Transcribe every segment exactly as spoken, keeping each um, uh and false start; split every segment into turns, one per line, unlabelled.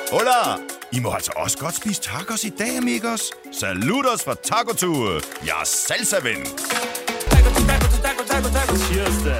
Hola! I må altså også godt spise tacos i dag, amigos. Saludos fra Taco Tue. Jeg er salsa-ven.
Taco, taco, taco, taco, taco. Cheers, da.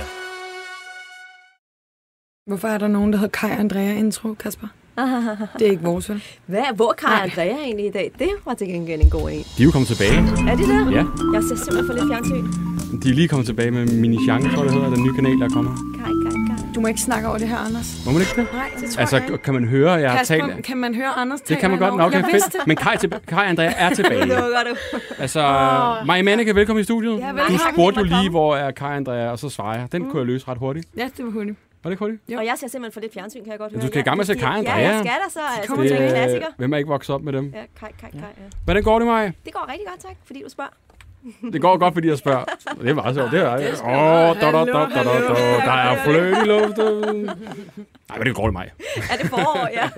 Hvorfor er der nogen, der hedder Kai og Andrea intro, Kasper? Det er ikke vores, vel?
Hvad? Hvor er Kai og Andrea egentlig i dag? Det var til gengæld en god en.
De er jo kommet tilbage.
Er det der?
Ja.
Jeg ser simpelthen for lidt fjernsyn.
De er lige kommet tilbage med Mini Chance, tror jeg, det hedder, den nye kanal, der kommer.
Kai, Kai, Kai.
Du må ikke snakke over det her, Anders.
Må man ikke det?
Nej, det tror
altså,
jeg ikke.
kan man høre, jeg har
Kasper,
talt...
kan man høre Anders tale?
Det kan man godt nok. Okay, fedt. Men Kai, til... Kai og Andrea er tilbage.
Det var godt.
Altså, oh. Maja Manneke, velkommen i studiet.
Ja,
du spurgte jo lige, hvor er Kai og Andrea, og så svarer jeg. Den mm. kunne jeg løse ret hurtigt.
Ja, det var hurtigt.
Var det ikke hurtigt?
Jo. Og jeg ser simpelthen for lidt fjernsyn, kan jeg godt høre.
Du skal i gang med at se Kai og Andrea.
Ja, jeg skal der så. Altså, det er en klassiker.
Hvem er ikke vokset op med dem?
Ja, Kai, Kai, Kai, ja.
Hvordan går det, Maja?
Det går rigtig godt, tak, fordi du spørger.
Det går godt, fordi jeg spørger. Det er meget sjovt. Det er åh, da da da da da. Der er fløjt i luften. Nej, men det går det mig.
Er det forår, ja.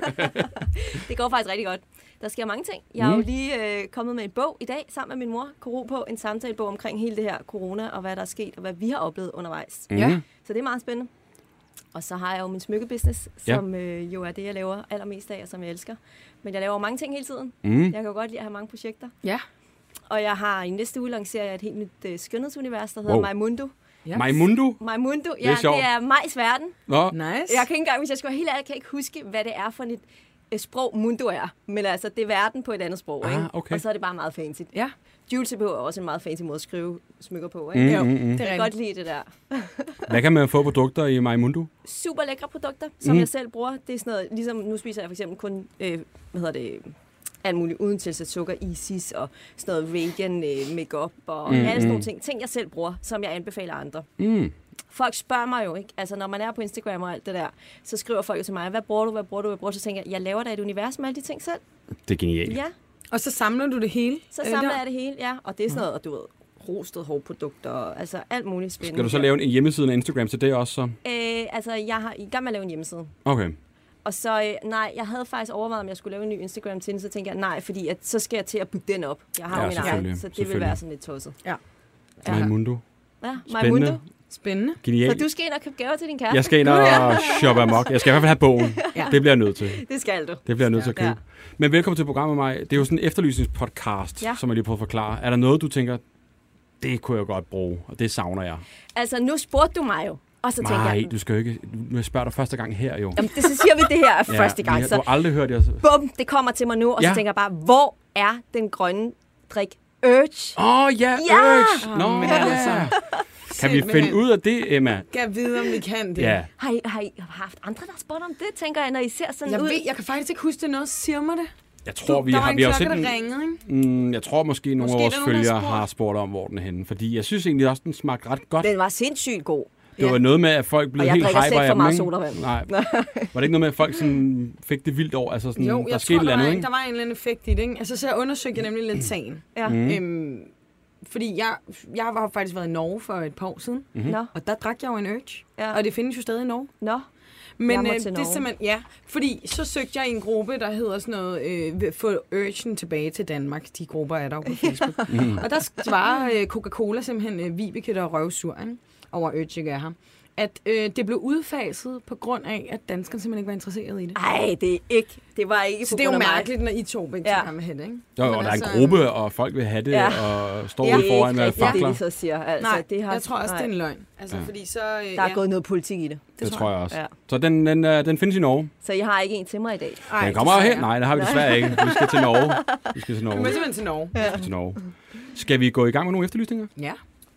Det går faktisk rigtig godt. Der sker mange ting. Jeg er jo lige øh, kommet med en bog i dag sammen med min mor, Koro, på en samtalebog omkring hele det her corona og hvad der er sket og hvad vi har oplevet undervejs.
Mm.
Så det er meget spændende. Og så har jeg jo min smykkebusiness, som ja. øh, jo er det, jeg laver allermest af og som jeg elsker. Men jeg laver mange ting hele tiden. Mm. Jeg kan jo godt lide at have mange projekter.
Ja.
Og jeg har i næste uge lancerer jeg et helt nyt øh, skønhedsunivers, der hedder wow. Maimundo.
Yes. Maimundo?
Maimundo, ja, det er, det er Majs verden.
Nå.
Nice.
Jeg kan ikke engang, hvis jeg skal være helt ærlig, kan jeg ikke huske, hvad det er for et øh, sprog Mundo er. Men altså, det er verden på et andet sprog,
ah,
ikke?
Okay.
Og så er det bare meget fancy.
Ja.
Jules er også en meget fancy måde at skrive smykker på, ikke?
Mm,
jo,
mm, mm.
det er jeg kan godt lide det der.
Hvad kan man få produkter i Maimundo?
Super lækre produkter, som mm. jeg selv bruger. Det er sådan noget, ligesom nu spiser jeg for eksempel kun, øh, hvad hedder det, alt muligt uden tilsat sukker, Isis og sådan noget Radiant øh, makeup og mm, alle sådan nogle ting. Ting, jeg selv bruger, som jeg anbefaler andre.
Mm.
Folk spørger mig jo, ikke? Altså, når man er på Instagram og alt det der, så skriver folk jo til mig, hvad bruger du, hvad bruger du, hvad bruger du? Så tænker jeg, jeg laver da et univers med alle de ting selv.
Det er genialt.
Ja.
Og så samler du det hele?
Så samler jeg det hele, ja. Og det er sådan noget, du ved, rostet hårprodukter, altså alt muligt spændende.
Skal du så lave en hjemmeside af Instagram til det også så?
Øh, altså, jeg har i gang med at lave en hjemmeside.
Okay.
Og så, øh, nej, jeg havde faktisk overvejet, om jeg skulle lave en ny Instagram til den, så tænkte jeg, nej, fordi at, så skal jeg til at bygge den op. Jeg har
ja,
jo min egen, så det vil være sådan lidt tosset.
Ja.
ja.
Maimundo.
Ja, Maimundo.
Spændende.
Genialt.
Så du skal ind og købe gaver til din kæreste?
Jeg skal ind og shoppe amok. Jeg skal i hvert fald have bogen. Ja. Det bliver jeg nødt til.
Det skal du.
Det bliver jeg nødt til at købe. Ja. Men velkommen til programmet, Maja. Det er jo sådan en efterlysningspodcast, ja. Som jeg lige prøver at forklare. Er der noget, du tænker, det kunne jeg godt bruge, og det savner jeg?
Altså, nu spurgte du mig jo. Og så
Nej,
jeg,
du skal jo ikke... Nu spørger dig første gang her, jo.
Jamen, det, så siger vi det her er
ja,
første gang.
Så. Du har aldrig hørt det. Altså.
Bum, det kommer til mig nu, og ja. Så tænker jeg bare, hvor er den grønne drik? Urge.
Åh, oh, ja,
ja!
Urge! Nå,
oh,
ja. Altså. Kan vi finde ud af det, Emma?
Kan vide, om vi kan det?
Ja.
Har I, har I haft andre, der har spurgt om det, tænker jeg, når I ser sådan
jeg
ud?
Ved, jeg kan faktisk ikke huske det noget. Siger mig det?
Jeg tror,
du,
vi
der
har...
var
vi
en
har
klokke,
set
der
en,
ringede, ikke?
Mm, jeg tror måske, nogle af vores følgere har spurgt om, hvor den er henne. Fordi jeg synes egentlig også, den smagte ret godt.
Den var sindssygt god.
Det var ja. noget med, at folk blev helt hyper af dem.
Og jeg drikker slet for meget sodavand.
Nej. Var det ikke noget med, at folk sådan fik det vildt over? Altså sådan,
jo,
der
jeg
skete
tror, der,
andet,
var,
ikke?
der var en eller anden effekt i det, ikke? Altså, så undersøgte jeg nemlig lidt sagen.
Ja.
Mm. Øhm, fordi jeg, jeg har faktisk været i Norge for et par år siden.
Mm-hmm.
Og der drak jeg jo en Urge.
Ja.
Og det findes jo stadig i Norge.
Nå.
Men øh, det er simpelthen, ja, fordi så søgte jeg i en gruppe, der hedder sådan noget, øh, få Urgen tilbage til Danmark. De grupper er der jo på Facebook. mm. Og der svarer øh, Coca-Cola simpelthen, øh, Vibeke, der er røvsur, ikke? Over Urge er her. At øh, det blev udfaset på grund af, at danskerne simpelthen ikke var interesseret i det.
Nej, det er ikke. Det var ikke
så det er jo mærkeligt, når I to begge ja. med det, ikke?
Jo, og der er en gruppe, og folk vil have det, ja. og står ude foran med fakler.
Det, så siger. Altså,
nej,
det har,
jeg tror også,
nej.
det er en løgn. Altså, ja. fordi så, øh,
der er
ja.
gået noget politik i det.
Det, det tror jeg også.
Ja.
Så den, den, uh, den findes i Norge.
Så I har ikke en til mig i dag?
Ej, den kommer jo hen. Nej, det har vi desværre ikke. Vi skal til Norge. Vi skal til Norge.
Vi må simpelthen til Norge.
Ja. Til Norge. Skal vi gå i gang med nogle efterlysninger?
Ja.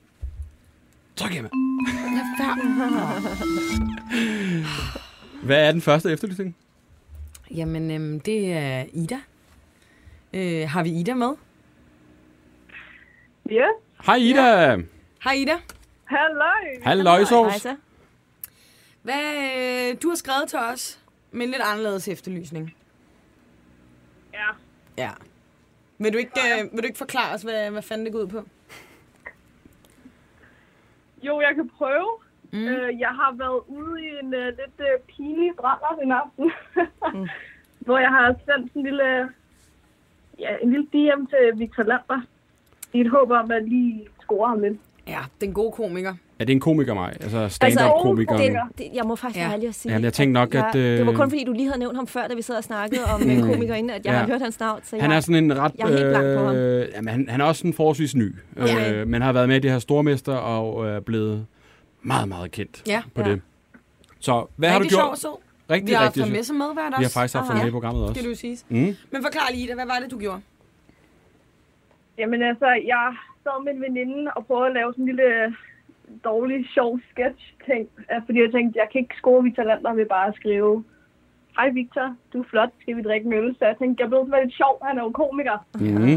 Tak, Emma.
Ja,
hvad er den første efterlysning?
Jamen, øhm, det er Ida. Øh, har vi Ida med?
Ja.
Hej, Ida.
Ja. Hej, Ida.
Halløj.
Halløj, Sovs.
Hvad, øh, du har skrevet til os med en lidt anderledes efterlysning.
Ja.
Ja. Vil du ikke, øh, vil du ikke forklare os, hvad, hvad fanden det går ud på?
Jo, jeg kan prøve.
Mm.
Øh, jeg har været ude i en uh, lidt uh, pinlig brænder en aften, mm. hvor jeg har sendt en lille, ja, en lille D M til Victor Lander i et håb om at lige score ham lidt.
Ja, den gode komiker.
Er det en komiker, mig? Altså stand-up-komikeren?
Altså, det, det, jeg må faktisk
Ja.
være ærlig at sige.
Jamen, jeg tænkte nok,
jeg,
at... Øh...
Det var kun fordi, du lige havde nævnt ham før, da vi sad og snakkede om mm. komikere inden, at jeg
Ja.
har hørt hans navn. Så jeg,
Han er sådan en ret...
jeg er helt blank på ham.
Øh, jamen, han, han er også sådan forholdsvis ny,
Okay.
øh, men har været med i det her stormester og er øh, blevet meget, meget kendt
Ja.
på
Ja.
det. Så hvad har du
Rigtig sjov
gjort?
og sød.
Rigtig,
Vi har haft
rigtig
ham med
sjovt.
som medvært også.
Vi har faktisk haft ham
Aha.
med i programmet også.
Skal du sige.
Mm.
Men forklar lige, Ida, hvad var det, du gjorde?
Jamen altså, jeg sad med en veninde og prøvede at lave sådan en lille dårlig, sjov sketch-ting. Fordi jeg tænkte, jeg kan ikke score Victor Lander ved bare at skrive: Hej Victor, du er flot, skal vi drikke en øl? Så jeg tænkte, jeg blev sådan lidt sjov, han er jo komiker.
Mm.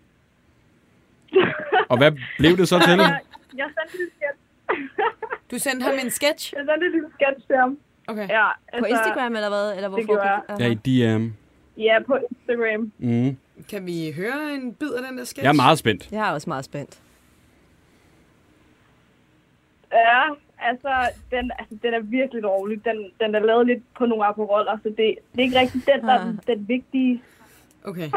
Og hvad blev det så til?
Jeg, jeg sendte en sketch.
Du sendte ham en sketch?
Jeg sendte en lille sketch til ham.
Okay.
Ja,
På Instagram eller hvad? Eller hvorfor?
gjorde jeg.
Ja, i D M.
Ja, på Instagram.
Mm.
Kan vi høre en bid af den der sketch?
Jeg er meget spændt.
Jeg er også meget spændt.
Ja, altså den, altså, den er virkelig dårlig. Den, den er lavet lidt på nogle Aperoller, så det, det er ikke rigtig den, der er den, den vigtige.
Okay.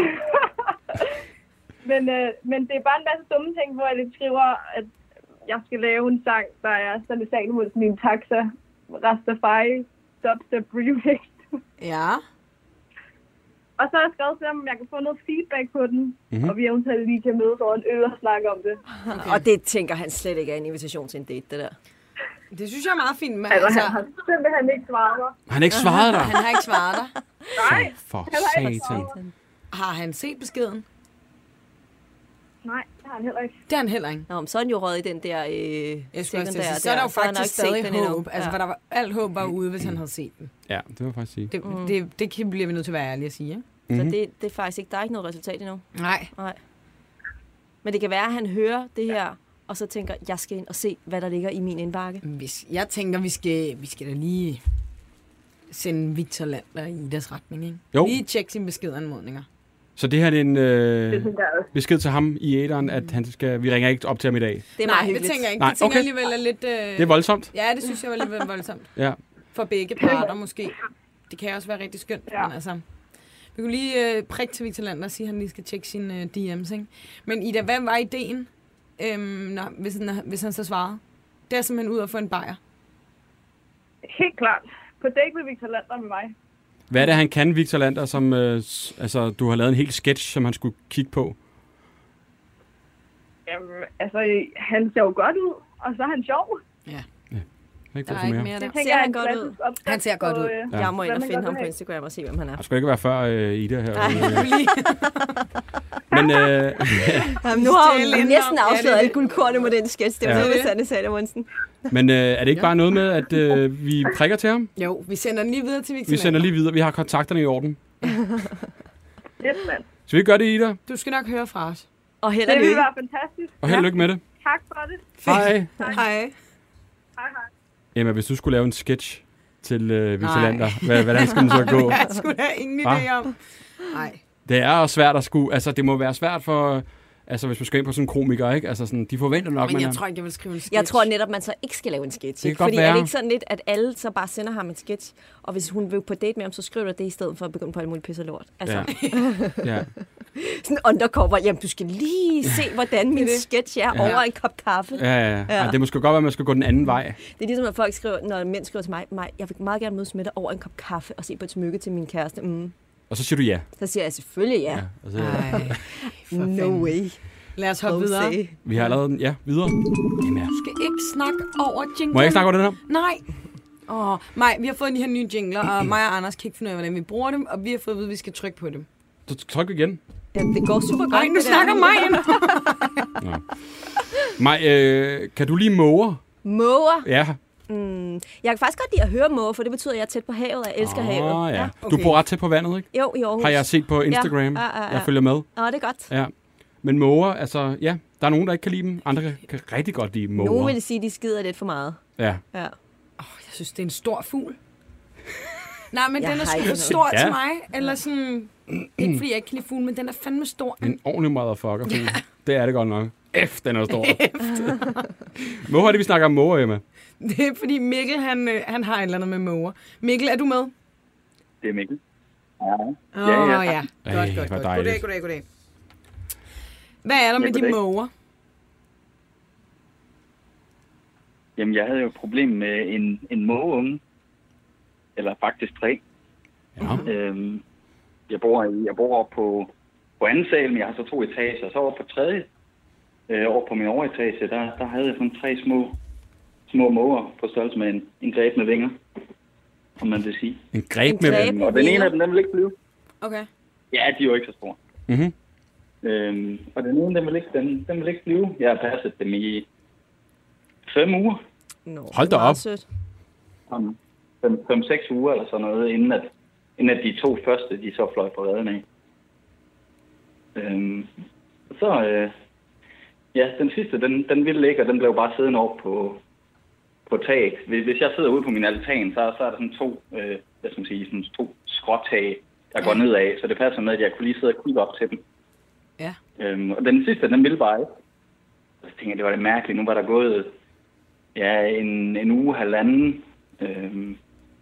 Men, øh, men det er bare en masse dumme ting, hvor jeg lidt skriver, at jeg skal lave en sang, der er sådan sal mod min taxa, Rastafari, dubstep remix.
Ja.
Og så har jeg skrevet til ham, om jeg kan få noget feedback på den,
Mhm.
mm-hmm. og vi eventuelt lige kan mødes over en øl og snakke om det.
Okay. Og det tænker han slet ikke er en invitation til en date, det der.
Det synes jeg er meget fint. Men
Altså,
altså,
han har simpelthen ikke svaret mig.
Har han ikke svaret dig?
han har ikke svaret dig.
Nej,
For
han har ikke
satan.
svaret mig.
Har han set beskeden?
Nej, det har han heller ikke.
Det har han heller ikke.
Nå, men så er han jo røget i den der øh,
Jeg skulle også til at
sekundære
sige, så er der jo
så har han nok
faktisk
set
stadig
den endnu.
håb. Altså, for der var, alt håb var ude, hvis han havde set den.
Ja, det vil jeg faktisk sige.
Det, mm. det, det kan, bliver vi nødt til at være ærlige at sige, ikke?
Så
Mhm.
det, det er faktisk ikke, der er ikke noget resultat endnu.
Nej.
Nej. Men det kan være, at han hører det her, og så tænker, jeg skal ind og se, hvad der ligger i min indbakke.
Hvis, jeg tænker, vi skal, vi skal da lige sende Victor Lander i Idas retning, ikke?
Jo.
Lige tjekke sine beskedanmodninger.
Så det her er en øh,
Det synes jeg også.
besked til ham i æderen, at han skal, vi ringer ikke op til ham i dag.
Det er
Nej,
meget
det
hyggeligt.
tænker jeg ikke.
Nej,
Det tænker
okay.
jeg alligevel er lidt... Øh...
Det er voldsomt.
Ja, det synes jeg var lidt voldsomt.
Ja.
For begge parter måske. Det kan også være rigtig skønt,
Ja.
men altså... Vi kunne lige øh, prikke til Victor Lander og sige, at han lige skal tjekke sine øh, D M's, ikke? Men Ida, hvad var ideen, øhm, når, hvis, han, hvis han så svarede? Det er simpelthen ud at få en bajer.
Helt klart. På date med Victor Lander med mig.
Hvad er det, han kan, Victor Lander, som øh, s- altså, du har lavet en hel sketch, som han skulle kigge på?
Jamen, altså, han ser jo godt ud, og så er han sjov.
Ja.
Jeg har ikke
Der
brug
er
for
ikke
mere.
mere der.
Det tænker
Ser
jeg
han
er en
godt
klassisk opskrift
Han ser godt
på,
ud.
øh,
Ja.
Jeg må ind og
Hvad man
finde
godt
ham
vil
på
have.
Instagram og se, hvem han er.
Jeg skulle ikke være før øh, Ida her.
Nej,
Øh,
lige.
Men øh,
Jamen, nu har hun
Stille
næsten
indom. Ja,
afsløret
det er
alle
det.
guldkornene med den sketch. Det var
Ja.
det, med Sanne Salomonsen.
men øh, er det ikke bare noget med, at øh, vi prikker til ham?
Jo, vi sender den lige videre til Victor
Vi sender
Lander.
lige videre. Vi har kontakterne i orden.
Yes, mand.
Så vi gør det, Ida.
Du skal nok høre fra os.
Og held og
Det vil
lykke.
være fantastisk.
Og held og lykke med det.
Tak for det.
Hej.
Hej.
Hej, hej.
Emma, hvis du skulle lave en sketch til øh, Victor
Nej.
Lander, hvad, hvordan skal den så gå?
Jeg skulle da ingen idé om. Nej.
Det er også svært at skulle... Altså, det må være svært for... Altså, hvis man skal ind på sådan en komiker, ikke? Altså, sådan, de forventer nok,
Men
man
jeg
er...
tror ikke, jeg vil skrive en sketch.
Jeg tror netop, man så ikke skal lave en sketch.
kan
Ikke?
godt
Fordi
være.
er det ikke sådan lidt, at alle så bare sender ham en sketch, og hvis hun vil på date med ham, så skriver du det i stedet for at begynde på alt muligt pisse og lort. Altså,
Ja. ja.
sådan undercover. Jamen, du skal lige se, hvordan min sketch er
Ja.
over en kop kaffe.
Ja, ja, ja. ja. Det måske godt være, at man skal gå den anden vej.
Det er ligesom, at folk skriver, når mænd skriver til mig, mig, jeg vil meget gerne mødes med dig over en kop kaffe og se på et smykke til min kæreste. Mm.
Og så siger du ja.
Så siger jeg selvfølgelig ja.
ja og så,
Ej, for
No
fanden.
way.
Lad os hoppe videre.
Jose.
vi har allerede... Ja, videre. Jamen, ja.
Du skal ikke snakke over jinglen.
Må jeg ikke snakke over den her?
Nej. Åh, oh, Maj, vi har fået de her nye jingler, og mig og Anders kan ikke finde ud af, hvordan vi bruger dem, og vi har fået at vide, at vi skal trykke på dem.
Så tryk igen.
Ja, det går super godt.
Nej, nu
det der.
snakker mig.
Maj, øh, kan du lige måger?
Måger.
Ja.
Mm. Jeg kan faktisk godt lide at høre måger, for det betyder, at jeg er tæt på havet, og jeg elsker
Åh,
havet.
ja.
okay.
Du bor ret tæt på vandet, ikke?
Jo, i Aarhus.
Har jeg set på Instagram.
Ja, ja, ja, ja.
Jeg følger med.
Nå, det er godt.
Ja. Men måger, altså, ja, der er nogen, der ikke kan lide dem. Andre kan, kan rigtig godt lide måger.
Nogle vil sige, at de skider lidt for meget.
Ja.
Ja.
Oh, jeg synes, det er en stor fugl. Nej, men
Jeg
den er
har
sgu
ikke
for
noget.
stor
Ja.
til mig. Eller sådan... Ikke fordi jeg ikke kan lide fugl, men den er fandme stor.
En ordentlig motherfucker. Ja. Det er det godt nok. F, den er stor. Måger er det, vi snakker om måger, Emma.
Det er fordi Mikkel, han, øh, han har et eller andet med måger. Mikkel, er du med?
Det er Mikkel. Ja.
Åh, oh,
Ja,
ja.
ja.
ja.
Ej,
Godt,
hvor
godt, godt.
dejligt.
Goddag, goddag, goddag. Hvad er der
Ja,
med de
goddag.
måger?
Jamen, jeg havde jo et problem med en, en mågeunge. Eller faktisk tre.
Ja.
Øhm, jeg bor, i, jeg bor oppe på, på anden sal, men jeg har så to etager. Så oppe på tredje, øh, over på min overetage, der, der havde jeg sådan tre små, små måger på størrelse med en, en greb med vinger, om man vil sige.
En greb
En
med
greb.
vinger?
Og den ene af dem, den vil ikke blive.
Okay.
Ja, de er jo ikke så store.
Mhm.
Øhm, og den ene, den vil, ikke, den, den vil ikke blive. Jeg har passet dem i fem uger.
Nå,
Hold da
meget
op.
Sødt.
Om fem, fem, seks uger eller sådan noget, inden at, inden at de to første, de så fløj på redden af. Øhm, så, øh, ja, den sidste, den, den ville ikke, og den blev bare siddende op på, på taget. Hvis, hvis jeg sidder ude på min altan, så, så er der sådan to, øh, hvad skal man sige, sådan to skråtag, der går nedad, så det passer med, at jeg kunne lige sidde og kigge op til dem.
Ja.
Øhm, og den sidste, den ville bare ikke. Så tænkte jeg, det var lidt mærkeligt. Nu var der gået ja, en, en uge, halvanden, øhm,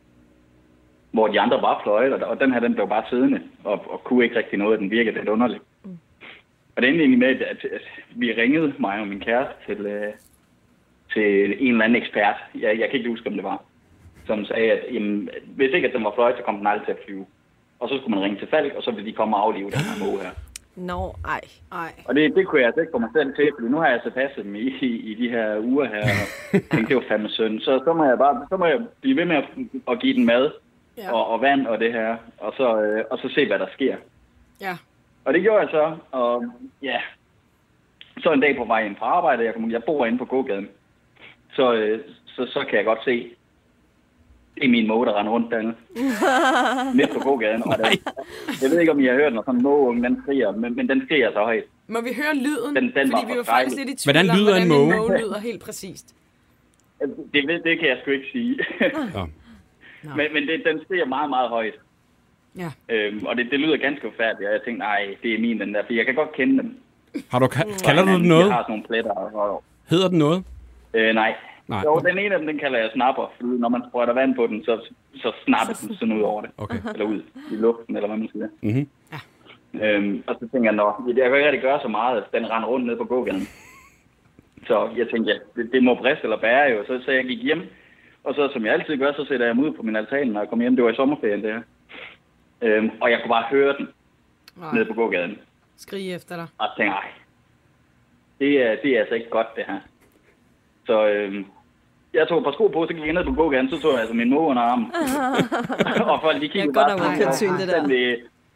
hvor de andre bare fløjede, og, og den her, den blev bare siddende, og, og kunne ikke rigtig noget, den virkede lidt underligt. Mm. Og det endte egentlig med, at, at, at vi ringede, mig og min kæreste, til, øh, til en eller anden ekspert. Jeg, jeg kan ikke huske, om det var. Som sagde, at jamen, hvis ikke at den var fløjet, så kom den aldrig til at flyve. Og så skulle man ringe til Falk, og så ville de komme og aflive den her måge her.
Nå, ej.
Ej.
Og det, det kunne jeg altså ikke få mig selv til, fordi nu har jeg så passet dem i, i, i de her uger her, og tænkte, det var fandme synd. Så, så må jeg bare så må jeg blive ved med at, at give den mad
Ja.
og, og vand og det her, og så, øh, og så se, hvad der sker.
Ja.
Og det gjorde jeg så, og ja, så en dag på vej ind fra arbejde, jeg, jeg bor inde på gågaden, så, øh, så, så kan jeg godt se, det er min måge, der render rundt dernede. Midt på gågaden. Og den, jeg ved ikke, om I har hørt, når sådan en mågeunge, den skriger, men, men den skriger så højt.
Må vi høre lyden?
Den- den var
Fordi vi var
for
faktisk
dejlig.
lidt i tvivl
Hvordan
om,
lyder en
hvordan en
måge?
måge lyder helt præcist.
Det, ved- det kan jeg sgu ikke sige.
Ja.
men men det, den skriger meget, meget højt.
Ja.
Øhm, og det, det lyder ganske forfærdeligt, og jeg tænkte, nej, det er min den der, for jeg kan godt kende dem.
Har du, ka- kalder du den
Jeg
noget?
har sådan nogle pletter. Og,
Hedder den noget?
øh, nej.
Nej.
Jo, den ene af dem, den kalder jeg snapper, fordi når man sprøjter vand på den, så, så snapper den sådan ud over det.
Okay.
Eller ud i luften, eller hvad man siger.
Mhm.
Øhm, og så tænker jeg, nå, jeg kan ikke rigtig gøre så meget, at den render rundt ned på gågaden. Så jeg tænkte, ja, det, det må briste eller bære jo. Så, så jeg gik hjem, og så som jeg altid gør, så sætter jeg mig ud på min altan, når jeg kom hjem. Det var i sommerferien, det her. Øhm, og jeg kunne bare høre den
Nej.
nede på gågaden.
Skrige efter dig.
Og tænkte, nej, det er, det er altså ikke godt, det her. Så øhm, jeg tog et par sko på, så gik jeg ned på gågaden, så tog jeg altså min måge under armen. og folk, de
Jeg
kiggede
kan godt
bare
have
sådan,
udkendt det der.
fuldstændig-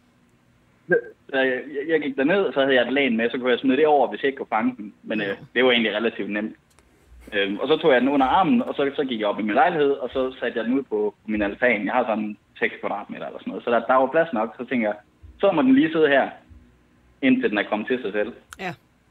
Så jeg, jeg gik derned, så havde jeg et lagen med, så kunne jeg smide det over, hvis jeg ikke kunne fange den. Men øh, det var egentlig relativt nemt. Øhm, og så tog jeg den under armen, og så, så gik jeg op i min lejlighed, og så satte jeg den ud på, på min altan. Jeg har sådan seks kvadratmeter eller sådan noget, så der, der var plads nok. Så tænkte jeg, så må den lige sidde her, indtil den er kommet til sig selv.
Ja.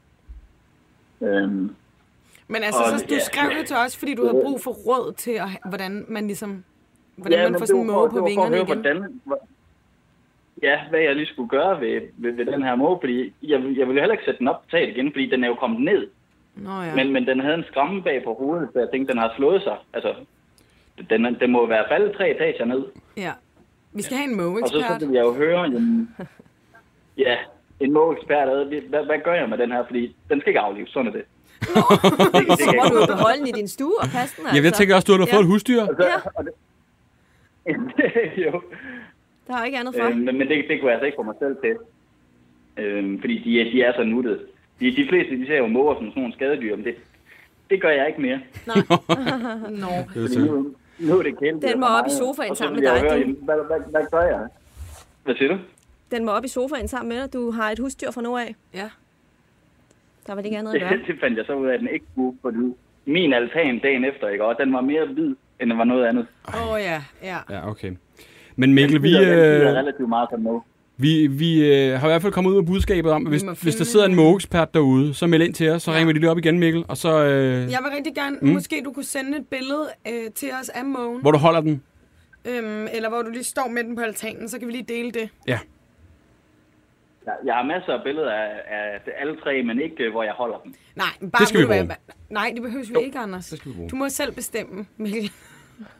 Øhm,
Men altså,
Og-
så, du
ja.
skrev det til os, fordi du har brug for råd til, at, hvordan man ligesom... Hvordan man
men
får
det
sådan en
var
måge
for-
på
det var for at
vingerne
høre,
igen.
Hvordan, hvor- ja, hvad jeg lige skulle gøre ved, ved, ved den her måge, fordi jeg, vil- jeg ville heller ikke sætte den op på taget igen, fordi den er jo kommet ned.
Nå ja.
Men, men den havde en skræmme bag på hovedet, så jeg tænkte, den har slået sig. Altså, den, den må være faldet tre etager ned.
Ja. Vi skal have en
Og så,
mågeekspert.
så ville jeg jo høre, jamen, ja, en mågeekspert, hvad, hvad gør jeg med den her? Fordi den skal ikke aflives, sådan er det. det, det
Så må du beholde den i din stue og passe den, altså.
Ja, jeg tænker også, du har da
Ja.
fået et husdyr.
Og så,
Ja.
og det, jo,
Der er jo ikke andet for.
øh, men, men det, det kunne jeg altså ikke få mig selv til. Øh, fordi de, er- de er så nuttede. De, de fleste, de ser jo måger som sådan nogle skadedyr, men det, det gør jeg ikke mere.
Nå.
Det er
Fordi
så-
nu, nu er det kæledyr
Den må
for
op i
mig,
sofaen
og så
sammen
vil
med
jeg
dig,
høre,
du.
jamen, Hvad, hvad, hvad gør jeg? Hvad siger du?
Den må op i sofaen sammen med dig. Du har et husdyr fra nu af.
Ja.
Der er vel ikke andet at gøre.
Det, det fandt jeg så ud af, at den ikke kunne, fordi min altan dagen efter, ikke? Og den var mere hvid, end den var noget andet.
Åh oh, ja, ja.
Ja, okay. Men Mikkel, vi,
Den bider
øh,
relativt meget som måge.
vi, vi øh, har i hvert fald kommet ud med budskabet om, at hvis,
må
hvis der
finde
sidder en
en-
mågeekspert derude, så meld ind til os, så
Ja.
ringer vi lige op igen, Mikkel, og så... Øh,
Jeg vil rigtig gerne, mm. måske du kunne sende et billede øh, til os af mågen.
hvor du holder den.
Øhm, eller hvor du lige står med den på altanen, så kan vi lige dele det.
Ja.
Jeg, jeg har masser af billeder af, af alle tre, men ikke øh, hvor jeg holder dem.
Nej, bare
Det skal vi
ved du
bruge.
hvad, Nej, det behøver vi ikke, Anders.
det skal vi bruge.
Du må selv bestemme, Mikkel.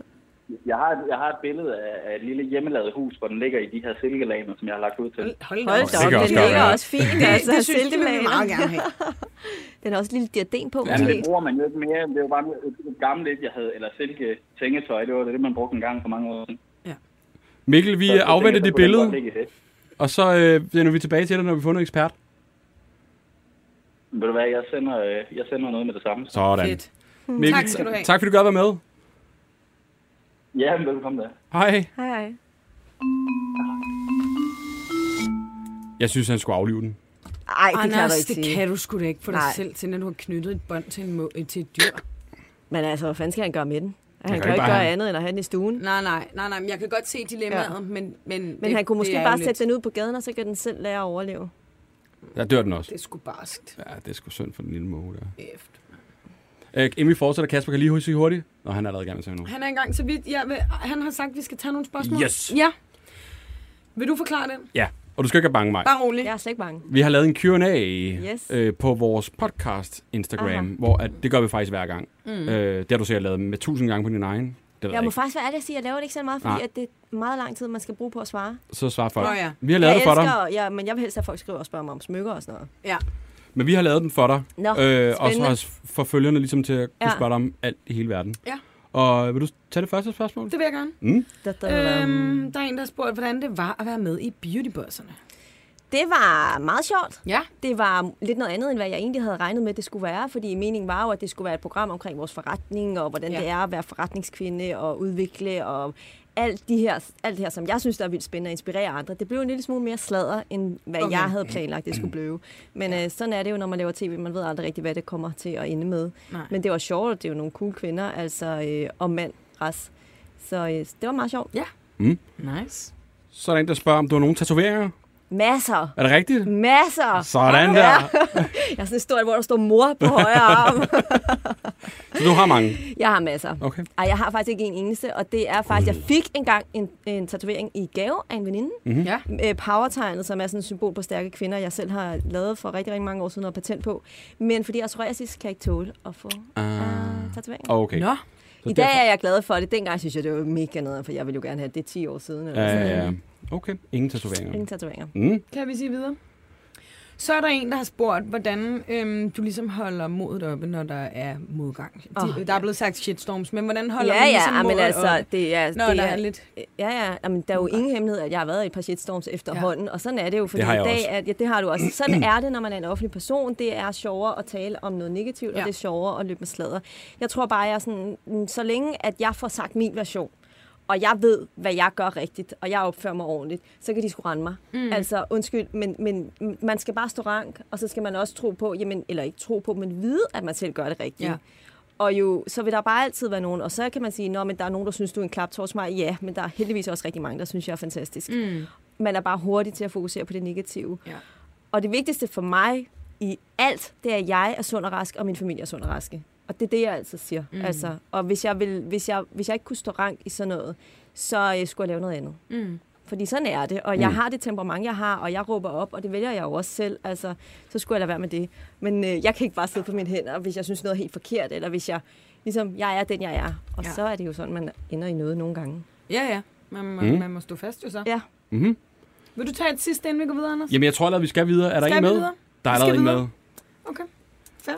Jeg har, jeg har et billede af, af et lille hjemmelavet hus, hvor den ligger i de her silkelaner, som jeg har lagt ud til.
Hold da op, den ligger også fint.
Det,
altså,
det synes det vil vi meget gerne have.
Den har også en lille diadem på.
Ja, men det bruger man jo ikke mere. Det var bare et, et gammelt et, jeg havde, eller silke tængetøj. Det var det, man brugte en gang for mange år siden.
Ja.
Mikkel, vi afventer det billede, og så øh, vender vi tilbage til dig, når vi får noget ekspert.
Ved du hvad, jeg sender, jeg sender noget med det samme.
Sådan.
Fedt.
Mikkel,
tak skal du have.
Tak fordi du gad være med.
Ja, velkommen der.
Hej.
Hej, hej.
Jeg synes, han skulle aflive den.
Ej, det
Anders,
kan du ikke
det
sige.
kan du sgu da ikke få dig
Nej.
selv til, når du har knyttet et bånd til, en må- til et dyr.
Men altså, hvad fanden skal han gøre med den? Han
kan
kan jo
ikke
ikke
bare
gøre
have-
andet, end at have den i stuen.
Nej, nej, nej, nej, men jeg kan godt se dilemmaet,
Ja.
men, men,
Men
det,
han kunne måske
det er
bare
jo lidt-
sætte den ud på gaden, og så kan den selv lære at overleve.
Der dør den også.
Det er sgu barskt.
Ja, det er sgu synd for den lille måge der.
Efter.
Øh, inden vi fortsætter, Kasper kan lige sige hurtigt. Nå, han er allerede i gang med at sige nu.
Han er engang så vidt. Jeg vil, han har sagt, at vi skal tage nogle spørgsmål.
Yes.
Ja. Vil du forklare den?
Ja, og du skal ikke være bange mig.
Bare rolig.
Jeg er slet ikke bange.
Vi har lavet en Q and A
Yes.
øh, på vores podcast Instagram,
Aha.
hvor at, det gør vi faktisk hver gang. Mm. Øh, det har du sikkert lavet med tusind gange på din egen. Det ved
Jeg
jeg
må
ikke.
faktisk være ærlig at sige, at jeg laver det ikke så meget, fordi
Nej.
at det er meget lang tid, man skal bruge på at svare.
Så svar folk.
Åh, ja.
Vi har lavet
Jeg
det for dig,
elsker, ja, men jeg vil helst have, at folk skriver og spørger mig om smykker og sådan noget.
Ja.
men vi har lavet den for dig.
Nå,
øh, og så
spændende.
også for følgerne ligesom til at kunne
Ja.
spørge dig om alt i hele verden.
Ja.
Og vil du tage det første spørgsmål?
Det vil jeg gerne.
Mm.
Da, da, da.
Øhm, der er en, der har spurgt, hvordan det var at være med i Beautybosserne.
Det var meget sjovt.
Ja.
Det var lidt noget andet, end hvad jeg egentlig havde regnet med, det skulle være. Fordi meningen var jo, at det skulle være et program omkring vores forretning, og hvordan
Ja.
det er at være forretningskvinde, og udvikle, og alt, de her, alt det her, som jeg synes, der er vildt spændende at inspirere andre. Det blev en lille smule mere sladder, end hvad
Okay.
okay. jeg havde planlagt, det skulle blive. Men øh, sådan er det jo, når man laver tv. Man ved aldrig rigtig, hvad det kommer til at ende med.
Nej.
Men det var sjovt, og det er jo nogle cool kvinder, altså øh, og mand, res. Så øh, det var meget sjovt.
Ja.
Mm.
Nice.
Så er der en, der spørger, om du har nogle tatoveringer.
Masser.
Er det rigtigt?
Masser.
Sådan der.
Jeg har sådan en stor, hvor der står mor på højre arm.
Så du har mange?
Jeg har masser.
Okay.
Ej, jeg har faktisk ikke en eneste, og det er faktisk, jeg fik engang en, en tatovering i gave af en veninde.
Mm-hmm.
Ja.
Øh, Powertegnet, som er sådan et symbol på stærke kvinder, jeg selv har lavet for rigtig, rigtig mange år siden og patent på. Men fordi jeg er psoriasis, kan jeg ikke tåle at få uh, tatoveringer.
Okay.
Nå.
Så
I dag
derfor-
er jeg glad for det. Dengang synes jeg, det var mega noget, for jeg ville jo gerne have det ti år siden. Eller
Ja,
sådan.
ja, ja. Okay. Ingen tatoveringer.
Ingen tatoveringer.
Mm.
Kan vi sige videre? Så er der en, der har spurgt, hvordan øhm, du ligesom holder modet oppe, når der er modgang. De,
Åh,
der
ja.
er blevet sagt shitstorms, men hvordan holder
Ja,
du
ja,
ligesom
men
modet
altså,
oppe,
det er...
når
det
der
er,
er lidt...
Ja, ja. Jamen, der er jo ingen hemmelighed, at jeg har været i et par shitstorms efterhånden, ja. Og sådan er det jo, fordi
Det har jeg
i dag,
også.
at, ja, det har du også. Sådan er det, når man er en offentlig person. Det er sjovere at tale om noget negativt, ja. Og det er sjovere at løbe med sladder. Jeg tror bare, jeg er sådan, så længe, at jeg får sagt min version, og jeg ved, hvad jeg gør rigtigt, og jeg opfører mig ordentligt, så kan de sgu rende mig. Mm. Altså, undskyld, men, men man skal bare stå rank, og så skal man også tro på, jamen, eller ikke tro på, men vide, at man selv gør det rigtigt.
Ja.
Og jo, så vil der bare altid være nogen, og så kan man sige, nå, men der er nogen, der synes, du er en klaptors mig. Ja, men der er heldigvis også rigtig mange, der synes, jeg er fantastisk. Mm. Man er bare hurtig til at fokusere på det negative.
Ja.
Og det vigtigste for mig i alt, det er, at jeg er sund og rask, og min familie er sund og raske. Og det er det, jeg altid siger. Mm. Altså, og hvis jeg, vil, hvis, jeg, hvis jeg ikke kunne stå rank i sådan noget, så øh, skulle jeg lave noget andet. Mm. Fordi sådan er det, og jeg
Mm.
har det temperament, jeg har, og jeg råber op, og det vælger jeg jo også selv. Altså, så skulle jeg lade være med det. Men øh, jeg kan ikke bare sidde på mine hænder, hvis jeg synes noget er helt forkert, eller hvis jeg, ligesom, jeg er den, jeg er. Og
Ja.
så er det jo sådan, man ender i noget nogle gange.
Ja, ja. Man, må,
Mm.
man må stå fast jo så.
Ja.
Mm-hmm.
Vil du tage et sidste, inden vi går videre, Anders?
Jamen, jeg tror allerede, vi skal videre. Er der
Skal
en
vi
med?
videre?
Der er
Vi skal
allerede en
videre.
med.
Okay, fair.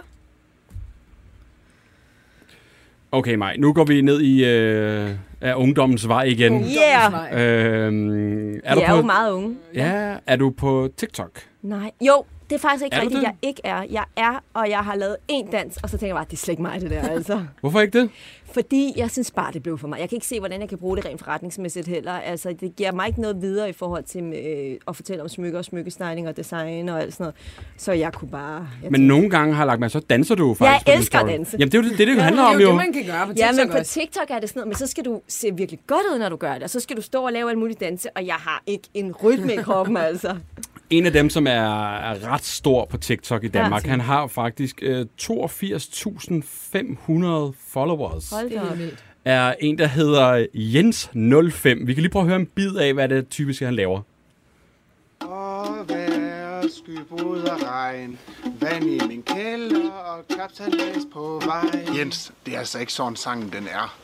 Okay, Maj. Nu går vi ned i øh, af ungdommens vej igen.
Yeah!
Øhm, er
Er
du
er
på,
jo meget unge.
Ja, er du på TikTok?
Nej. Jo, det er faktisk ikke
Er du
rigtigt,
det?
jeg ikke er. Jeg er, og jeg har lavet én dans, og så tænker jeg bare, det er slet ikke mig, det der, altså.
Hvorfor ikke det?
Fordi jeg synes bare, det blev for mig. Jeg kan ikke se, hvordan jeg kan bruge det rent forretningsmæssigt heller. Altså, det giver mig ikke noget videre i forhold til øh, at fortælle om smykker, smykkestegning og design og alt sådan noget. Så jeg kunne bare... Jeg
Men nogle gange har jeg lagt mig, så danser du faktisk.
Jeg
på din
elsker at
story.
danse.
Jamen, det er jo det, det, det handler
Det
om
er jo
jo.
det, man kan gøre på
Ja,
TikTok
men på
også.
TikTok er det sådan noget, men så skal du se virkelig godt ud, når du gør det. Og så skal du stå og lave alt muligt danse, og jeg har ikke en rytme i kroppen, altså.
En af dem, som er, er ret stor på TikTok i Danmark,
Ja.
han har faktisk øh, toogfirs tusind fem hundrede followers.
Hold da op.
Er en, der hedder Jens nul fem. Vi kan lige prøve at høre en bid af, hvad det typisk han laver.
Og vejr, skybrud og regn, vand i min kælder og kapsejlads på vej. Jens, det er altså ikke sådan sangen den er.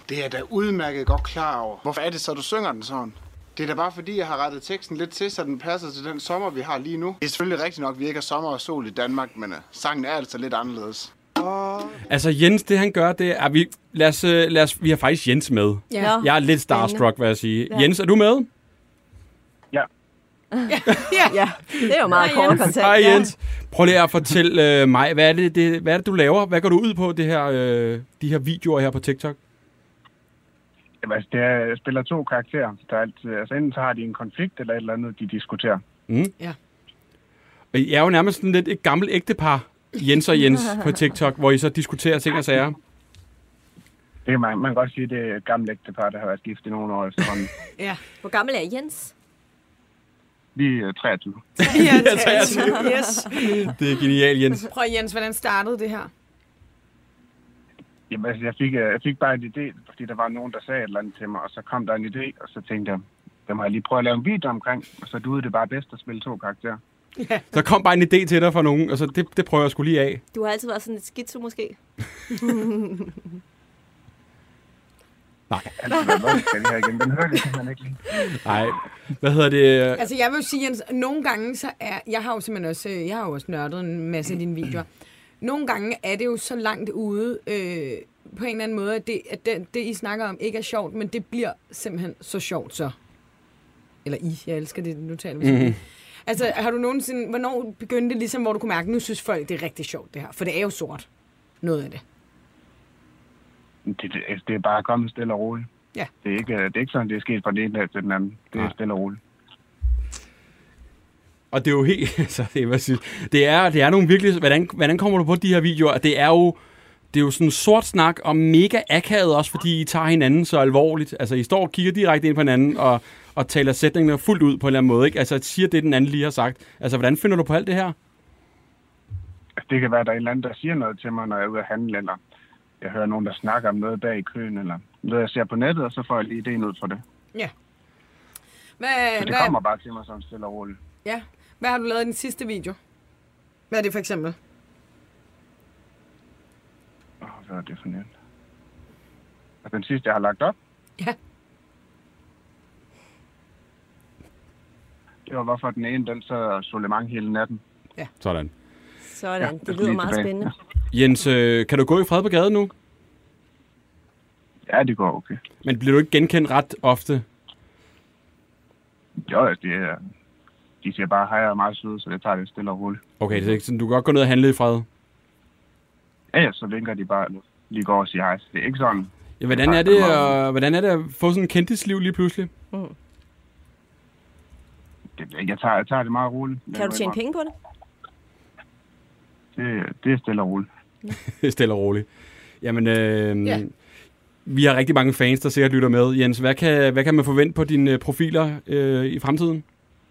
Det er jeg da udmærket godt klar over. Hvorfor er det så, du synger den sådan? Det er da bare fordi, jeg har rettet teksten lidt til, så den passer til den sommer, vi har lige nu. Det er selvfølgelig rigtigt nok, vi ikke har sommer og sol i Danmark, men uh, sangen er altså lidt anderledes. Oh.
Altså Jens, det han gør, det er... Vi, lad os, lad os, vi har faktisk Jens med.
Ja.
Jeg er lidt starstruck, vil jeg sige.
Ja.
Jens, er du med?
Ja.
ja.
Ja, det er jo meget kort kontakt.
Hej Jens. Prøv lige at fortælle øh, mig, hvad er det, det, hvad er det, du laver? Hvad går du ud på, det her, øh, de her videoer her på TikTok?
Jamen, altså, det er, jeg spiller to karakterer. Der er altid, altså, enten så har de en konflikt, eller et eller andet, de diskuterer.
Mm.
Ja.
Og I er jo nærmest sådan lidt et gammelt ægtepar, Jens og Jens, på TikTok, hvor I så diskuterer ting og sager.
Det kan man, man kan godt sige, at det er et gammelt ægtepar, der har været gift i nogle år efterhånden.
Ja.
Hvor gammel er Jens?
Vi er treogtyve.
Ja,
treogtyve.
Yes.
Det er genialt, Jens.
Prøv Jens, hvordan startede det her?
Jamen, altså, jeg fik, jeg fik bare en idé, fordi der var nogen, der sagde et eller andet til mig, og så kom der en idé, og så tænkte jeg, der må jeg lige prøve at lave en video omkring, og så duede det bare bedst at spille to karakterer.
Ja.
Der kom bare en idé til dig fra nogen, og så det, det prøver jeg sgu lige af.
Du har altid været sådan et skitso, måske?
Nej.
Altså, hvad skal det her igen? Den hører det kan man ikke lige.
Nej. Hvad hedder det?
Altså, jeg vil jo sige, Jens, nogle gange så er... Jeg har jo simpelthen også... Jeg har jo også nørdet en masse af dine videoer. Nogle gange er det jo så langt ude øh, på en eller anden måde, at, det, at det, det, I snakker om, ikke er sjovt, men det bliver simpelthen så sjovt så. Eller I, jeg elsker det, nu taler vi mm-hmm. Altså, har du nogensinde... Hvornår begyndte det ligesom, hvor du kunne mærke, nu synes folk, det er rigtig sjovt, det her? For det er jo sort. Noget af det.
Det, det, det er bare kommet stille og roligt.
Ja.
Det er ikke, det er ikke sådan, det er sket fra den ene dag til den anden. Det er
Nej.
stille og roligt.
Og det er jo helt... Altså, det, er, hvad siger, det, er, det er nogle virkelig... Hvordan, hvordan kommer du på de her videoer? Det er jo... Det er jo sådan sort snak og mega akavet også, fordi I tager hinanden så alvorligt. Altså, I står og kigger direkte ind på hinanden og, og taler sætningerne fuldt ud på en eller anden måde, ikke? Altså, siger det, den anden lige har sagt. Altså, hvordan finder du på alt det her?
Altså, det kan være, der er en eller anden, der siger noget til mig, når jeg er ude at handle, eller jeg hører nogen, der snakker om noget bag i køen, eller noget, jeg ser på nettet, og så får jeg lige idéen ud fra det.
Ja. Hvad,
Så det
hvad,
kommer bare til mig sådan stille og roligt.
ja. Hvad har du lavet i den sidste video? Hvad er det for eksempel?
Åh, oh, hvad er det for net? Og den sidste, jeg har lagt op,
Ja.
det var, hvorfor den ene, den så Soleimani hele natten.
Sådan.
Sådan,
Ja,
det
det
lyder
lige
meget
tilbage.
spændende.
Jens, øh, kan du gå i fred på gaden nu?
Ja, det går okay.
Men bliver du ikke genkendt ret ofte?
Jo, altså, det er, de siger bare, hej, jeg er meget søde, så det tager det stille og roligt.
Okay, det er ikke sådan, du kan godt gå ned og handle i fred.
Ja, ja, så vinker de bare lige går og siger hej. Det er ikke sådan.
Ja, hvordan er det, og, hvordan er det at få sådan en kendtisliv lige pludselig?
Mm.
Det, jeg, tager, jeg tager det meget roligt.
Kan du tjene penge på det?
Det, det er stille og roligt.
Stille og roligt. Jamen, øh,
Ja.
vi har rigtig mange fans, der sikkert lytter med. Jens, hvad kan, hvad kan man forvente på dine profiler øh, i fremtiden?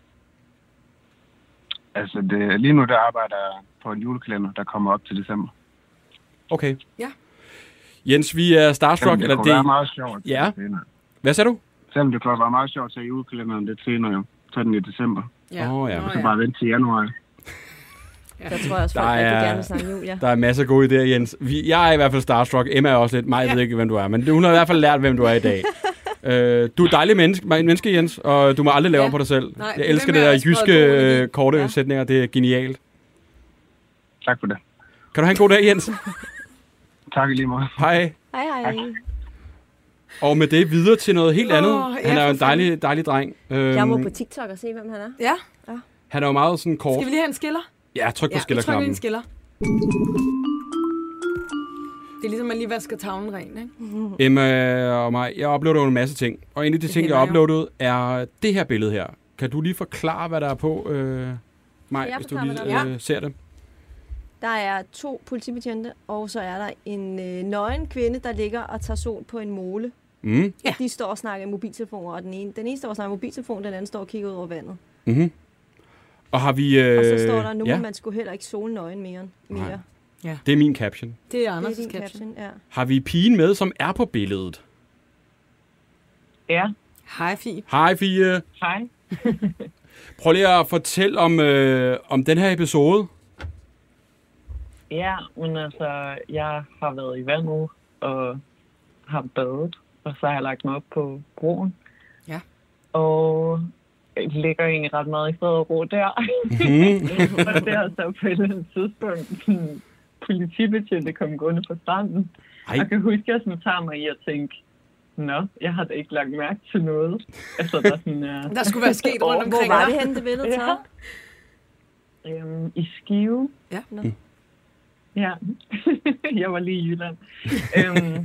Altså, det, lige nu der arbejder jeg på en julekalender, der kommer op til december.
Okay.
Ja.
Jens, vi er starstruck.
Selvom det
Eller
kunne
det...
være meget sjovt. til
Ja.
det senere.
Hvad sagde du?
Selvom det kunne være meget sjovt til julekalenderen lidt senere, jo. Så den i december.
Ja.
Åh, ja.
Nå,
Så bare vente til januar.
Der tror jeg også,
Der
folk rigtig
er-
gerne vil snakke jul, ja.
Der er masser af gode idéer, Jens. Vi, jeg er i hvert fald starstruck. Emma er også lidt. Mig, jeg ved ikke, hvem du er. Men hun har i hvert fald lært, hvem du er i dag. øh, du er et dejligt menneske, menneske, Jens. Og du må aldrig lave
Ja.
om på dig selv.
Nej,
jeg
det
elsker
med
det der
at sprede
jyske
god energi.
øh, korte
Ja.
sætninger. Det er genialt.
Tak for det.
Kan du have en god dag, Jens?
Tak i lige måde.
Hej.
Hej, hej.
Og med det videre til noget helt
Åh,
andet.
ja,
Han er jo
for
en dejlig, dejlig dreng. Øhm,
Jeg må på TikTok og se, hvem han er.
Ja.
Han er jo meget sådan kort.
Skal vi lige have en skiller?
Ja, tryk på
Ja, vi trykker lige
skillerknappen.
en skiller. Det er ligesom, man lige vasker tavlen ren, ikke?
Emma og mig, jeg uploader jo en masse ting. Og en af de
Det
ting, jeg
kender jeg.
uploadede, er det her billede her. Kan du lige forklare, hvad der er på, øh, mig,
jeg
hvis du
forklare,
lige
hvad
der
øh, ser det?
Der er to politibetjente, og så er der en øh, nøgen kvinde, der ligger og tager sol på en mole.
Mm.
Ja.
De står og snakker i mobiltelefoner, og den ene, den ene står og snakker i mobiltelefon, den anden står og kigger ud over vandet.
Mm-hmm. Og har vi... Øh,
Og så står der, nu
ja,
må man skulle heller ikke sole nøgen mere. mere.
Nej. det er min caption.
Det er
Det er
Anders'
din
caption.
caption, ja.
Har vi pigen med, som er på billedet?
Ja,
Hej, Fie.
Hej, Fie.
hej.
Prøv lige at fortælle om, øh, om den her episode.
Ja, men altså, jeg har været i vandet og har badet og så har jeg lagt mig op på broen.
Ja.
Og jeg ligger egentlig ret meget i fred og ro der.
Mm.
Og det er så på et eller andet tidspunkt sådan, politibetjente kom gående på stranden.
Ej.
Jeg kan huske, at jeg sådan tager mig i at tænke, nå, jeg har da ikke lagt mærke til noget. Altså, der, sådan, uh...
der skulle være sket rundt omkring.
Hvor var det henne, det billede taget?
Ja. Øhm, I Skive.
Ja.
Mm. Ja, jeg var lige i Jylland. øhm.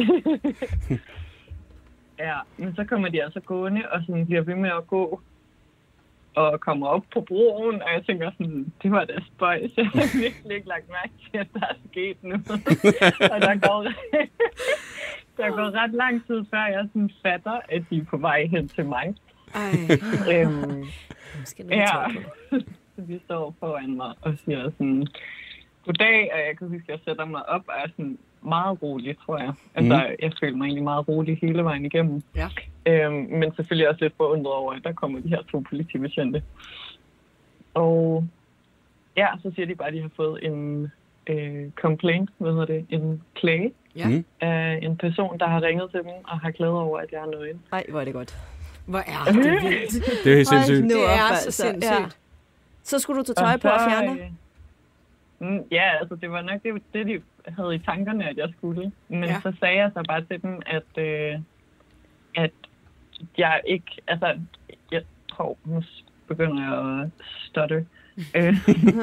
Ja, men så kommer de altså gående, og sådan bliver ved med at gå, og kommer op på broen, og jeg tænker sådan, det var da spøjs. Jeg har virkelig ikke lagt mærke til, at der er sket noget. Og der går, der går ret lang tid, før jeg sådan fatter, at de er på vej hen til mig.
Ej.
øhm, ja, så de står foran mig og siger sådan, goddag, og jeg kan huske, at jeg sætter mig op og er sådan meget rolig, tror jeg. Altså, mm. jeg føler mig egentlig meget rolig hele vejen igennem.
Ja.
Øhm, men selvfølgelig også lidt forundret over, at der kommer de her to politibetjente. Og ja, så siger de bare, at de har fået en øh, complaint, hvad hedder det, en klage
Ja.
Mm.
af en person, der har ringet til dem og har klaget over, at jeg er nøgen.
Ej, hvor er det godt.
Hvor er det vildt.
Det er helt sindssygt.
Nu
Det
op,
er
altså.
så sindssygt.
Ja. Så skulle du tage tøj
Og
på og
så,
fjerne dig?
øh, mm, Ja, altså det var nok det, det, de havde i tankerne, at jeg skulle. Men
Ja.
ja. så sagde jeg så bare til dem, at, øh, at jeg ikke, altså, jeg tror, nu begynder jeg at stutter. Øh,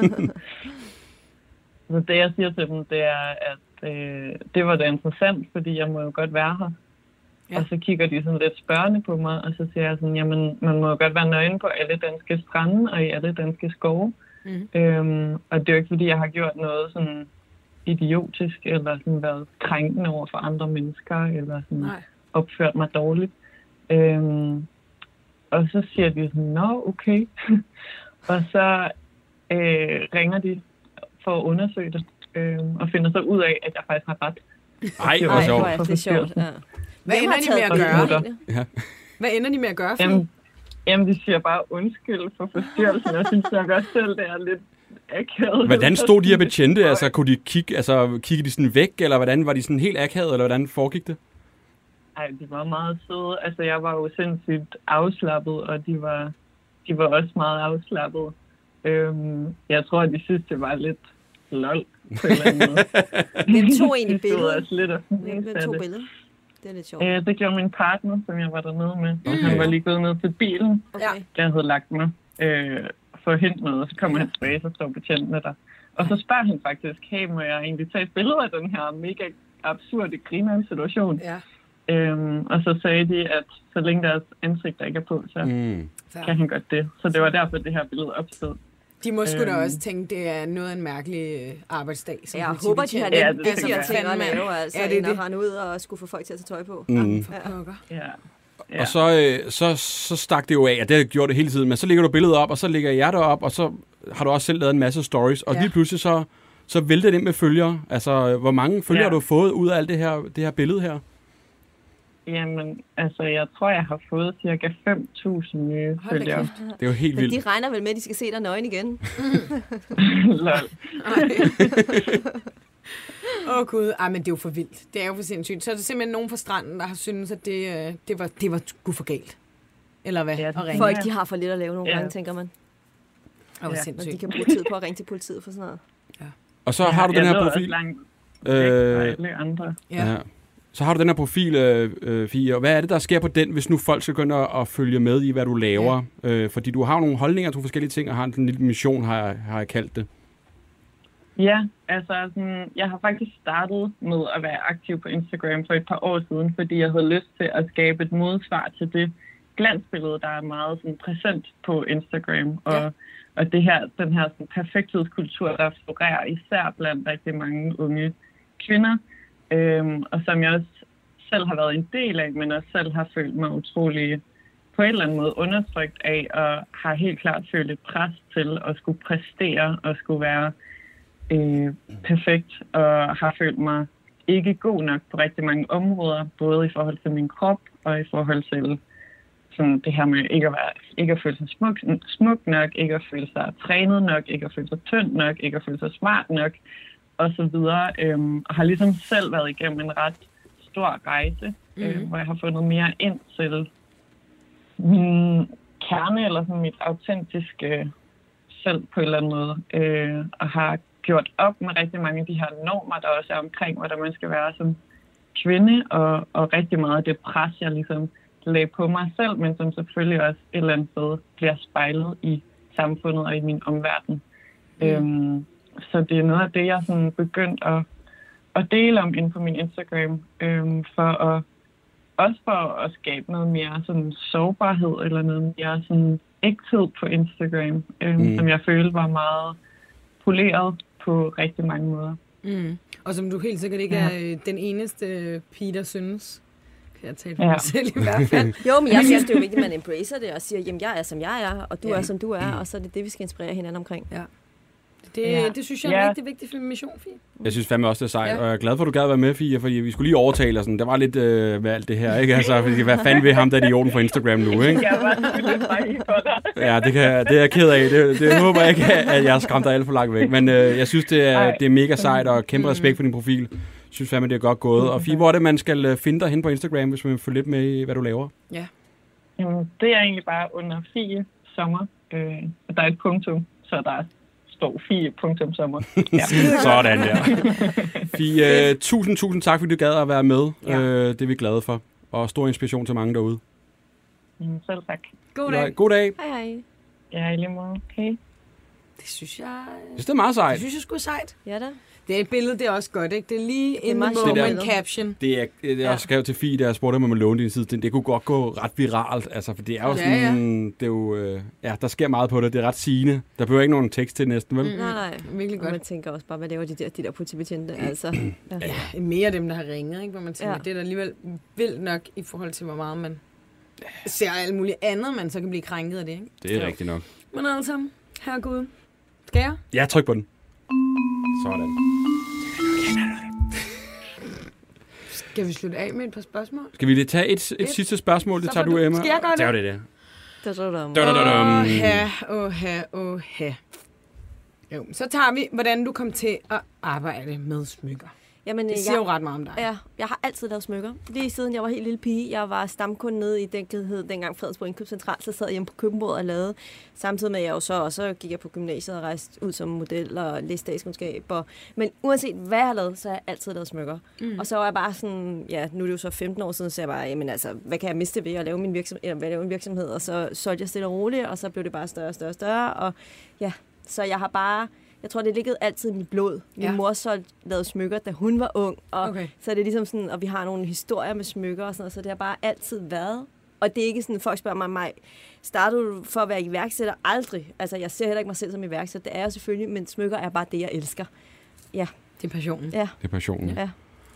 så det, jeg siger til dem, det er, at øh, det var da interessant, fordi jeg må jo godt være her. Ja. Og så kigger de sådan lidt spørgende på mig, og så siger jeg sådan, jamen, man må jo godt være nøgen på alle danske strande og i alle danske skove.
Mm.
Øhm, og det er jo ikke, fordi jeg har gjort noget sådan idiotisk, eller sådan været krænkende over for andre mennesker, eller sådan
Nej.
opført mig dårligt. Øhm, og så siger de sådan, nå, okay. Og så øh, ringer de for at undersøge det, øh, og finder så ud af, at jeg faktisk har ret.
Ej, hvor
Ej,
sjovt.
hvor er det sjovt. Ja.
Hvad
Hvem
ender
har
de med at
taget
gøre?
billeder?
Ja.
Hvad ender de med at gøre, Fie?
Jamen, jamen, de siger bare undskyld for forstyrrelsen. Jeg synes nok også selv, det er lidt akavet.
Hvordan stod de her betjente? Altså, kunne de kigge, altså, kiggede de sådan væk, eller hvordan var de sådan helt akavet, eller hvordan foregik det?
Ej, de var meget søde. Altså, jeg var jo sindssygt afslappet, og de var, de var også meget afslappet. Øhm, jeg tror, at de synes, det var lidt lol på en eller anden måde.
Hvem tog egentlig
De stod
billedet?
også lidt og
Hvem
fniste af
tog
det.
billedet? Det er lidt sjovt.
Øh, det gjorde min partner, som jeg var dernede med. Mm. Han var lige gået ned til bilen,
Okay.
der jeg havde lagt mig øh, for at hente noget, og så kommer han tilbage, så står betjenten der. Og så spørger han faktisk, hey, må jeg egentlig tage et billede af den her mega absurde grinerende situation?
Ja.
Øhm, og så sagde de, at så længe deres ansigt ikke er på, så
Mm.
kan han godt det. Så det var derfor, det her billede opstod.
De må sgu da
Øhm.
også tænke, det er noget af en mærkelig øh, arbejdsdag. Som
Jeg
politibetjent.
håber, de har
Ja,
lidt
det
vigtigere
tænker
ting
jeg.
at lave,
Fandme.
altså,
Ja, det er
end at
det.
rende ud og skulle få folk til at tage tøj på.
Mm.
For pokker.
Ja. Ja.
Og så, øh, så, så stak det jo af, og det har jeg gjort det hele tiden, men så lægger du billedet op, og så lægger jeg det op, og så har du også selv lavet en masse stories, og
Ja.
lige pludselig så, så vælter det ind med følgere. Altså, hvor mange følgere
Ja.
har du fået ud af alt det her, det her billede her?
Jamen, altså, jeg tror, jeg har fået cirka fem tusind nye
Hold da
følgere.
kæft.
Det er jo helt
Men
vildt.
de regner vel med, at de skal se dig nøgen igen.
Lol.
Åh oh, gud, ej, men det er jo for vildt. Det er jo for sindssygt. Så er det simpelthen nogen fra stranden, der har syntes, at det, øh, det var, det var gud for galt. Eller hvad?
Ja,
At
det-
ringe.
Folk, de har for lidt at lave nogle
Ja.
gange, tænker man.
Åh, hvor
Ja.
Når
sindssygt.
de kan bruge tid på at ringe til politiet for sådan noget.
Og så har du den
jeg
her
lå
profil.
også langt væk fra
Øh,
alle andre.
Ja.
ja. Så har du den her profil, øh, øh, Fie, og hvad er det, der sker på den, hvis nu folk skal begynde at, at følge med i, hvad du laver? Ja. Øh, fordi du har nogle holdninger til forskellige ting, og har en lille mission, har jeg, har jeg kaldt det.
Ja, altså sådan, jeg har faktisk startet med at være aktiv på Instagram for et par år siden, fordi jeg havde lyst til at skabe et modsvar til det glansbillede, der er meget sådan, præsent på Instagram. Og,
Ja.
og det her, den her sådan, perfekthedskultur, der florerer især blandt rigtig mange unge kvinder, øhm, og som jeg også selv har været en del af, men også selv har følt mig utrolig på en eller anden måde undertrykt af, og har helt klart følt et pres til at skulle præstere og skulle være øh, perfekt, og har følt mig ikke god nok på rigtig mange områder, både i forhold til min krop og i forhold til sådan det her med ikke at, være, ikke at føle sig smuk, smuk nok, ikke at føle sig trænet nok, ikke at føle sig tynd nok, ikke at føle sig smart nok, og så videre. Øhm, og har ligesom selv været igennem en ret stor rejse, mm. øh, hvor jeg har fundet mere ind til min kerne, eller sådan mit autentiske selv på en eller anden måde, øh, og har gjort op med rigtig mange af de her normer, der også er omkring, hvordan man skal være som kvinde, og, og rigtig meget af det pres, jeg ligesom lagde på mig selv, men som selvfølgelig også et eller andet sted bliver spejlet i samfundet og i min omverden. Mm. Øhm, så det er noget af det, jeg sådan begyndt at, at dele om inden på min Instagram, øhm, for at også for at skabe noget mere sådan sårbarhed, eller noget mere sådan ægthed på Instagram, øhm, mm. som jeg følte var meget poleret på rigtig mange måder.
Mm. Og som du helt sikkert ikke ja. er den eneste pige, der synes. Kan jeg tale for ja. mig selv i hvert fald.
Jo, men jeg synes, det er jo vigtigt, at man embracer det og siger, jamen jeg er, som jeg er, og du ja. er, som du er, og så er det det, vi skal inspirere hinanden omkring.
Ja. Det, ja. det synes jeg er ja. rigtig vigtigt for mission, Fie.
Jeg synes fandme også, det er sejt, ja. og jeg er glad for, at du gad være med, Fie, fordi vi skulle lige overtale og sådan. Der var lidt øh, med alt det her, ikke? Altså, fordi hvad fanden vil ham, der er idioten for Instagram nu, ikke? Ja, det, kan, det er jeg ked af. Det, det håber jeg ikke, at jeg har skræmt dig alt for langt væk. Men øh, jeg synes, det er, det er mega sejt, og kæmpe respekt for din profil. Jeg synes fandme, det er godt gået. Og Fie, hvor er det, man skal finde dig hen på Instagram, hvis man vil følge lidt med i, hvad du laver?
Ja. Jamen, det er egentlig bare under Fie Sommer. Øh, der er et punktum, så der er står Fie punktum sommer. Ja.
Sådan der. Fie, uh, tusind, tusind tak, fordi du gad at være med. Ja. Uh, det er vi glade for. Og stor inspiration til mange derude.
Mm, selv tak.
God dag.
God dag.
Hej, hej.
Ja, i lige måde. Hej.
Det synes jeg...
Jeg synes, det er meget sejt.
Det synes jeg sgu er sejt.
Ja da.
Det er et billede, det er også godt, ikke? Det er lige en moment caption.
Det er, det er, jeg skrev til Fie, da jeg spurgte, om man må låne din side. Det, det kunne godt gå ret viralt, altså, for det er jo sådan, ja, ja. det er jo, øh, ja, der sker meget på det. Det er ret sigende. Der behøver ikke nogen tekst til næsten, vel?
Mm, nej, nej.
Virkelig godt.
Man tænker også bare, hvad laver de der, de der politibetjente, altså.
Ja. ja, mere af dem, der har ringet, ikke? Hvor man tænker, ja. det er da alligevel vildt nok i forhold til, hvor meget man ser alt muligt andet, man så kan blive krænket af det, ikke?
Det er rigtigt nok.
Men alle sammen, herregud. Skal jeg?
Ja, tryk på den. Sådan.
Skal vi slutte af med et par spørgsmål?
Skal vi lige tage et, et, et sidste spørgsmål? Det tager du, Emma.
Skal jeg gøre det?
Det er det, det.
Åh, ha, åh, ha, åh, ha. Jo, så tager vi, hvordan du kom til at arbejde med smykker.
Jamen,
det siger jeg, jo ret meget om dig.
Ja, jeg har altid lavet smykker. Lige siden jeg var helt lille pige. Jeg var stamkunde nede i den, der hed dengang Fredensborg Indkøbscentral, så sad jeg hjemme på køkkenbordet og lavede. Samtidig med, at jeg jo så, og så gik jeg på gymnasiet og rejste ud som model og læste statskundskab. Og, men uanset hvad jeg har lavet, så har jeg altid lavet smykker. Mm. Og så var jeg bare sådan, ja, nu er det jo så femten år siden, så jeg bare, jamen altså, hvad kan jeg miste ved at lave, min virksomhed, eller, at lave en virksomhed? Og så solgte jeg stille og roligt, og så blev det bare større og større og større. Og ja, så jeg har bare... Jeg tror, det ligger altid i mit blod. Min ja. mor solgte lavede smykker, da hun var ung. Og okay. så er det ligesom sådan, og vi har nogle historier med smykker og sådan noget, så det har bare altid været. Og det er ikke sådan, folk spørger mig, mig startede du for at være iværksætter? Aldrig. Altså, jeg ser heller ikke mig selv som iværksætter. Det er jeg selvfølgelig, men smykker er bare det, jeg elsker. Ja.
Det er passionen.
Ja.
Det er passionen.
Ja.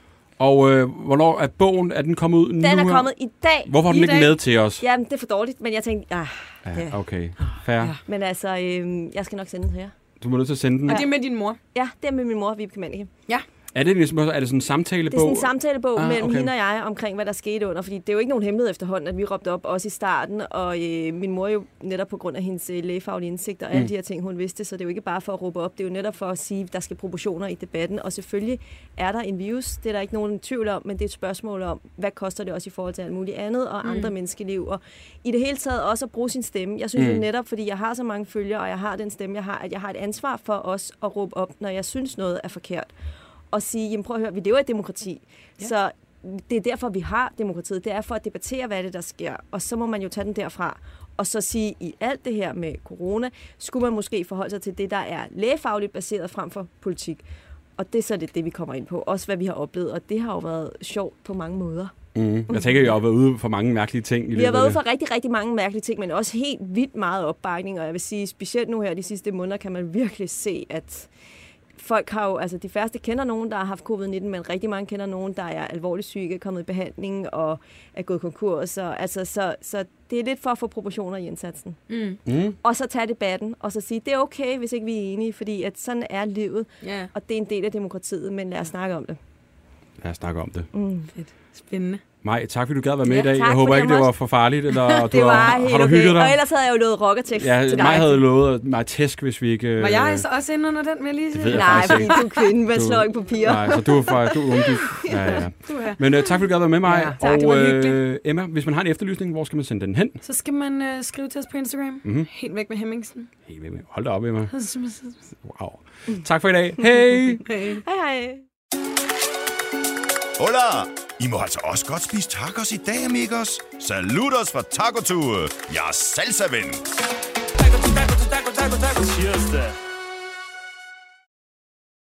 Og øh, hvornår er bogen, er den kommet ud
den
nu?
Den er kommet i dag.
Hvorfor har den ikke med til os?
Jamen, det er for dårligt, men jeg tænkte, ah,
ja, okay. Fair. Ja.
Men altså, øh, jeg skal nok sende den her.
Du må nødt til at sende den.
Og det er med din mor?
Ja, det er med min mor, Vibeke Mannicke. Ja.
Er det, ligesom, er det sådan en samtalebog?
Det er sådan en samtalebog ah, mellem
okay.
hende og jeg omkring, hvad der skete under. Fordi det er jo ikke nogen hemmelighed efterhånden, at vi råbte op også i starten. Og øh, min mor jo netop på grund af hendes øh, lægefaglige indsigt og mm. alle de her ting, hun vidste. Så det er jo ikke bare for at råbe op. Det er jo netop for at sige, at der skal proportioner i debatten. Og selvfølgelig er der en virus. Det er der ikke nogen tvivl om. Men det er et spørgsmål om, hvad koster det også i forhold til alt muligt andet og mm. andre menneskeliv. Og i det hele taget også at bruge sin stemme. Jeg synes mm. jo netop, fordi jeg har så mange følgere, og jeg har den stemme, jeg har, at jeg har et ansvar for os at råbe op, når jeg synes noget er forkert. Og sige, jamen prøv at høre, vi lever i et demokrati. Ja. Så det er derfor, vi har demokratiet. Det er for at debattere, hvad det der sker. Og så må man jo tage den derfra. Og så sige, i alt det her med corona, skulle man måske forholde sig til det, der er lægefagligt baseret frem for politik. Og det er så det, det vi kommer ind på. Også hvad vi har oplevet. Og det har jo været sjovt på mange måder.
Mm. Jeg tænker, at jeg har været ude for mange mærkelige ting. I
vi har været ude for rigtig, rigtig mange mærkelige ting, men også helt vildt meget opbakning. Og jeg vil sige, specielt nu her de sidste måneder, kan man virkelig se, at folk har jo, altså de færreste kender nogen, der har haft covid nitten, men rigtig mange kender nogen, der er alvorligt syge, er kommet i behandling og er gået konkurs. Så, altså, så, så det er lidt for at få proportioner i indsatsen. Mm. Mm. Og så tage debatten, og så sige, det er okay, hvis ikke vi er enige, fordi at sådan er livet, yeah. og det er en del af demokratiet, men lad os snakke om det.
Lad os snakke om det.
Mm.
Fedt. Spændende.
Maj, tak fordi du gad at være med
Ja,
i dag.
tak,
Jeg håber
for
ikke,
det
det
var
var for farligt, eller du
det var
har,
helt
har du
okay.
hygget dig?
Og ellers havde jeg jo lovet rockertekst
Ja,
til dig.
mig havde lovet mig tæsk, hvis vi ikke...
Var jeg så også inde under den, vil jeg lige sige?
ved jeg
Nej,
faktisk
fordi
ikke.
du er kvinde, man
Du-
slår ikke på piger.
Nej, så du er fra du er ungdyb. Ja, ja. Men uh, tak fordi du gad at være med mig.
Ja, tak, det var
og
hyggeligt.
Emma, hvis man har en efterlysning, hvor skal man sende den hen?
Så skal man øh, skrive til os på Instagram.
Mhm.
Helt væk med Hemmingsen.
Helt væk med. Hold da op, Emma.
Hej.
Wow. Tak for i dag. Hej!
Hej.
Hej, hej.
Hola! I må altså også godt spise tacos i dag, amigos. Saludos fra Taco Tue. Jeg er salsa-ven.
Taco, taco, taco, taco, taco, taco. Cheers, da.